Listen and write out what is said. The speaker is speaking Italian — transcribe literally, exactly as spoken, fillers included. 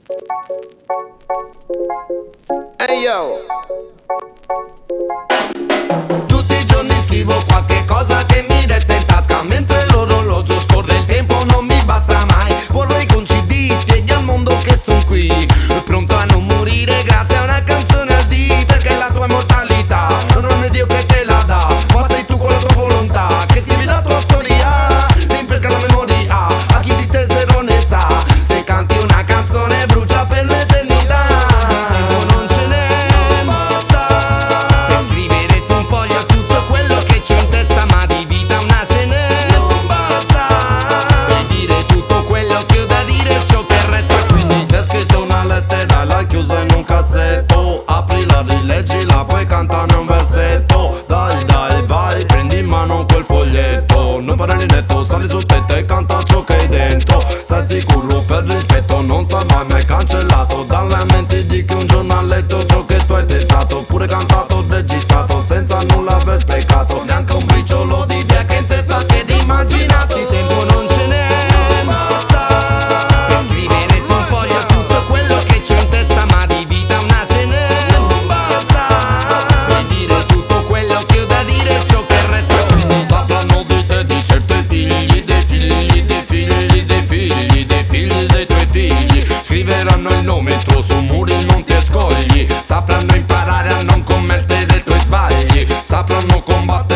Hey yo, tutti i giorni scrivo qualche cosa che mi resta in tasca, mentre l'orologio scorre il tempo non mi basta mai. Vorrei con C D spieghi al mondo che son qui, pronto a non morire grazie a una canzone a D, perché la tua immortalità non è Dio che te la dà, ma sei tu con la tua volontà che scrivi la tua storia, rinfresca la memoria a chi di te zero ne sa. Se canti una canzone brucia per l'eternità, non ce n'è basta per scrivere su un foglio tutto quello che c'è in testa, ma di vita una ce n'è non basta per dire tutto quello che ho da dire, ciò che resta. Quindi se hai scritto una lettera l'hai chiusa in un cassetto, aprila, rileggila, poi cantane un versetto. Dai dai vai, prendi in mano quel foglietto, non parli netto, sali sul tetto e canta ciò che hai dentro. Stai sicuro per rispetto, non sarai mai cancellato dalle menti di chi un giorno ha letto ciò che tu hai pensato, pure cantato, registrato, senza nulla aver sprecato, neanche un briciolo di idea che in testa ti ed immaginato. Di tempo non ce n'è basta per scrivere su un foglio tutto quello che c'è in testa, ma di vita una ce n'è non basta per dire tutto quello che ho da dire, ciò che resta. Quindi sapranno di te, di certo i figli dei figli dei figli dei figli dei figli dei tuoi figli, scriveranno il nome tuo su muri, monti e scogli, sapranno imparare a non commettere i tuoi sbagli, sapranno combattere